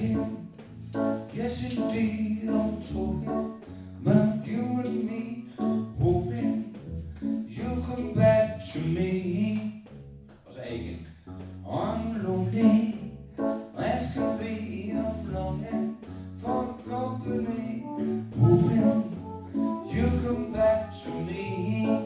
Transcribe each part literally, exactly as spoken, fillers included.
walking, yes indeed I'm talking about you and me, hoping you'll come back to me. Og så A igen. I'm lonely as can be, I'm longing for company, hoping you'll come back to me.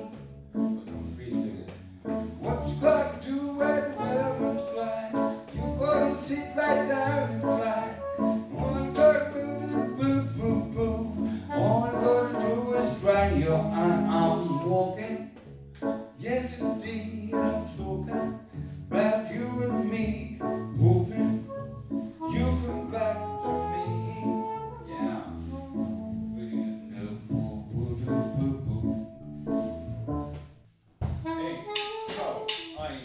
What you gotta do when the well runs dry? You gotta sit right down and cry. All you gotta do, boo, boo, boo. All you gotta do is dry your eye. I'm walking, yes indeed I'm talking about you and me, hoping you come back to me. Yeah. Hey, so I.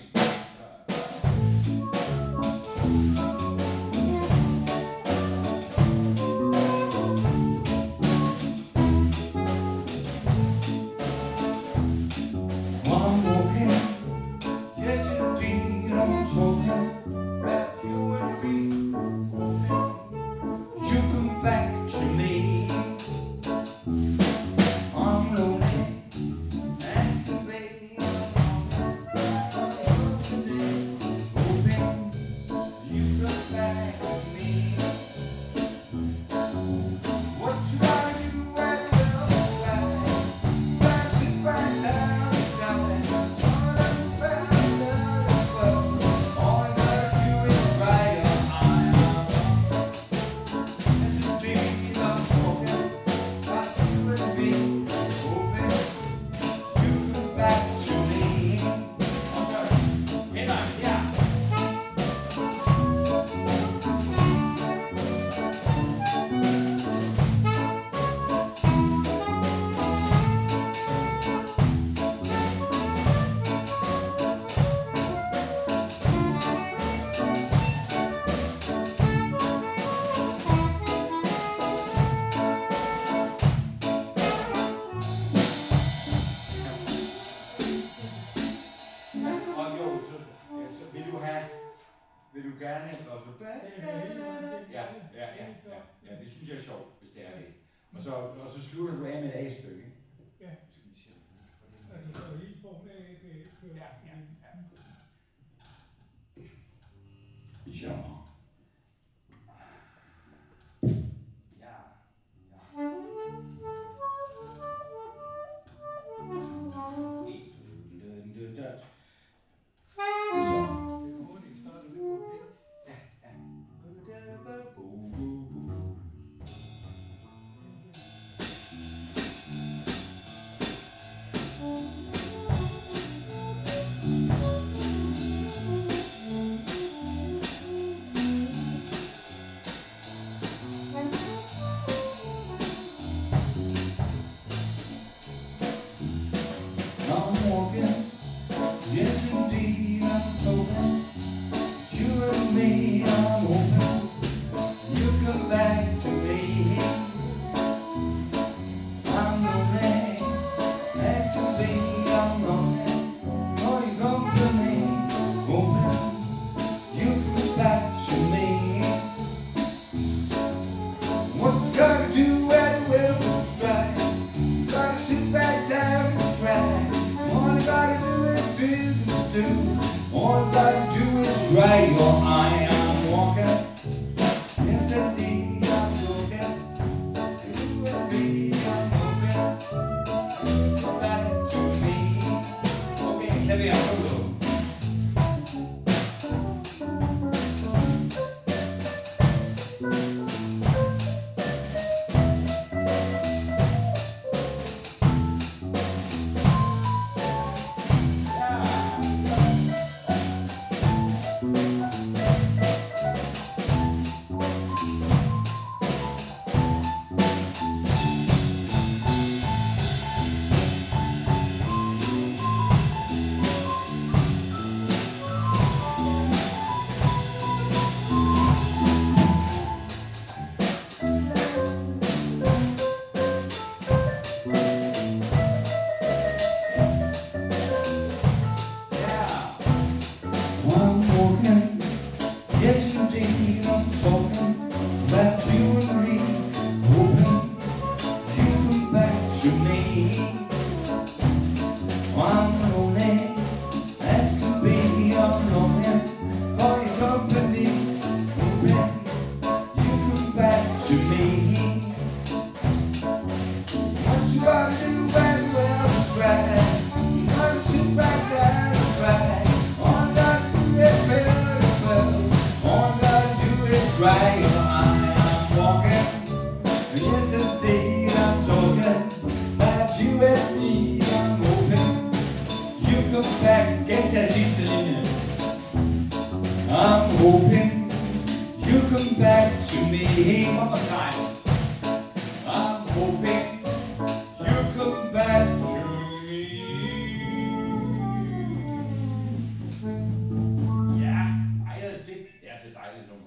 I'm walking, yes indeed I'm talking about you and me, hoping you come back to me. I'm lonely as can be, I'm hoping you come back to me. What you gotta do when the bell's right? Gotta sit right down. Vil du have, vil du gerne have også ja, ja, ja, ja, ja, det synes jeg er sjovt, hvis det er det. Og så, og så slutter du af med et A-stykke. Ja. Altså, så helt form af ja, ja, ja. Ja. I'm walking, yes indeed I'm talking, you and me I'm hoping you come back to me. I'm lonely as can be, I'm longing for your company, hoping you come back to me. What you gotta do when the well runs dry? Gotta sit back down and cry. All you gotta do is do, do, do. All you gotta do is dry your eye. I'm walking, yes indeed I'm talking. You and me, I'm hoping come back to me. Okay, let me have a look. Yeah. I'm hoping you come back to me. One more time. I'm hoping you come back to me. Ja, ej, det er fedt. Det er så dejligt nummer.